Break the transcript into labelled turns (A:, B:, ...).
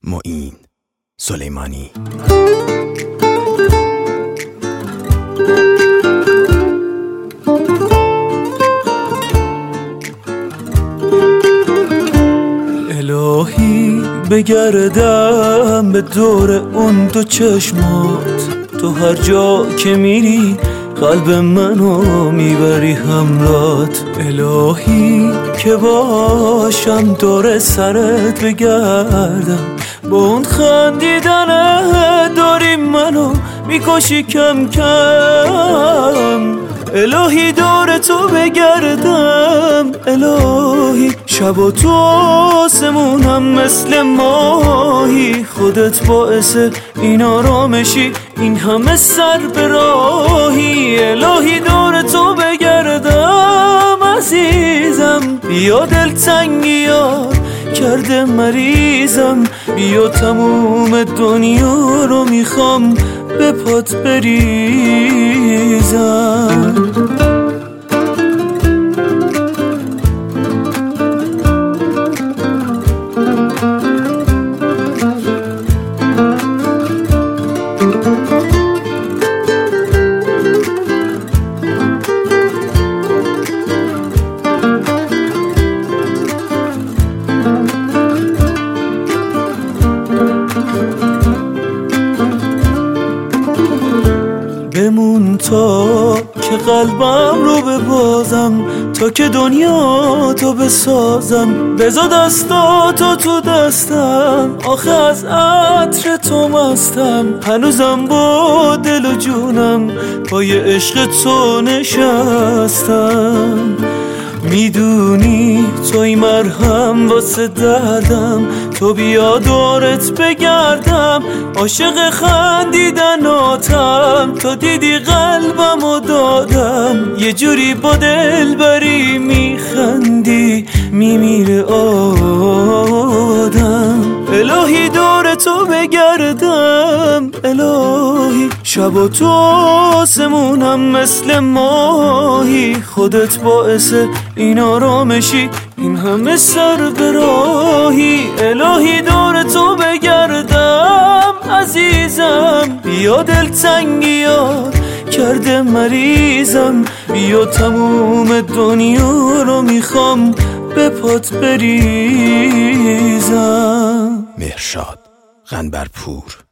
A: معین سلیمانی.
B: الهی بگردم به دور اون دو چشمات، تو هر جا که میری قلب منو میبری همراهت. الهی که باشم دور سرت بگردم، با اون خندیدنت داری منو میکشی کم کم. الهی دور تو بگردم، الهی شب و تو آسمونم مثل ماهی، خودت باعث این آرامشی این همه سر به راهی. الهی دور تو بگردم عزیزم، بیا دلتنگیات کرده مریضم، بیا تموم دنیا رو میخوام به پات بریزم. بمون تا که قلبم رو ببازم، تا که دنیا تو بسازم، بذار دستاتو تو دستم، آخه از عطر تو مستم، هنوزم با دل و جونم پای عشق تو نشستم. میدونی توی مرهم واسه دردم، تو بیا دورت بگردم، عاشق خندیدناتم، تو دیدی قلبمو دادم، یه جوری با دلبری میخندی میمیره آدم. الهی دور تو بگردم، الهی شب و تو آسمونم مثل ماهی، خودت باعث این آرامشی این همه سر به راهی. الهی دور تو بگردم عزیزم، بیا دلتنگیات کرده مریضم، بیا تموم دنیا رو میخوام به پات بریزم.
A: مهرشاد قنبرپور.